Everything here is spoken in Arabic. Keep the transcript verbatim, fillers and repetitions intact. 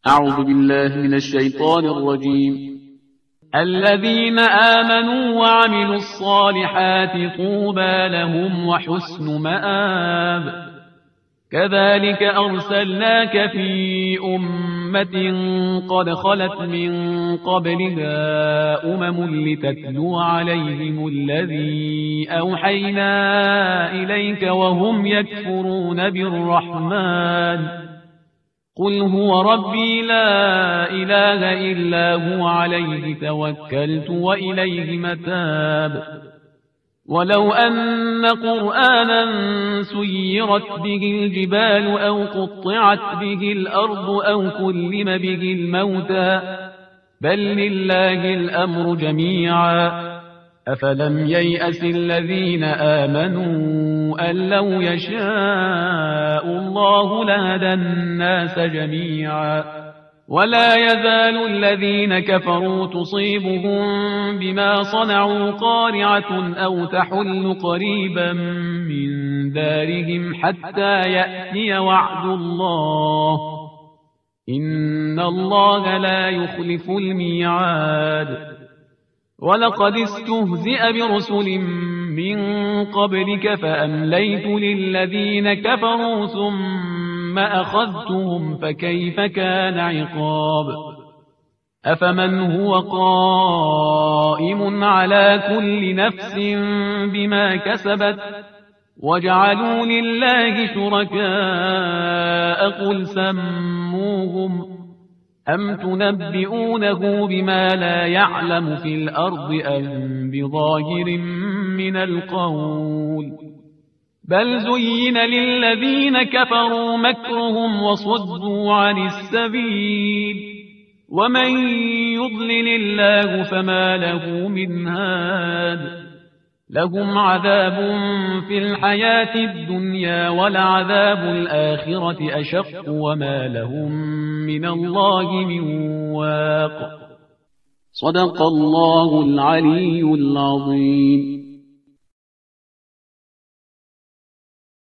أعوذ بالله من الشيطان الرجيم. الذين آمنوا وعملوا الصالحات طوبى لهم وحسن مآب. كذلك أرسلناك في أمة قد خلت من قبلها أمم لتتلو عليهم الذي أوحينا إليك وهم يكفرون بالرحمن. قل هو ربي لا إله إلا هو عليه توكلت وإليه متاب. ولو أن قرآنا سيرت به الجبال أو قطعت به الأرض أو كلم به الموتى بل لله الأمر جميعا. أفلم ييأس الذين آمنوا أن لو يشاء الله لهدى الناس جميعا. ولا يزال الذين كفروا تصيبهم بما صنعوا قارعة أو تحل قريبا من دارهم حتى يأتي وعد الله إن الله لا يخلف الميعاد. ولقد استهزئ برسل من قبلك فأمليت للذين كفروا ثم أخذتهم فكيف كان عقاب. أفمن هو قائم على كل نفس بما كسبت وجعلوا لله شركاء قل سموهم أم تنبئونه بما لا يعلم في الأرض أم بظاهر من القول. بل زين للذين كفروا مكرهم وصدوا عن السبيل ومن يضلل الله فما له من هاد. لهم عذاب في الحياة الدنيا ولعذاب الآخرة أشق وما لهم من الله من واق. صدق الله العلي العظيم.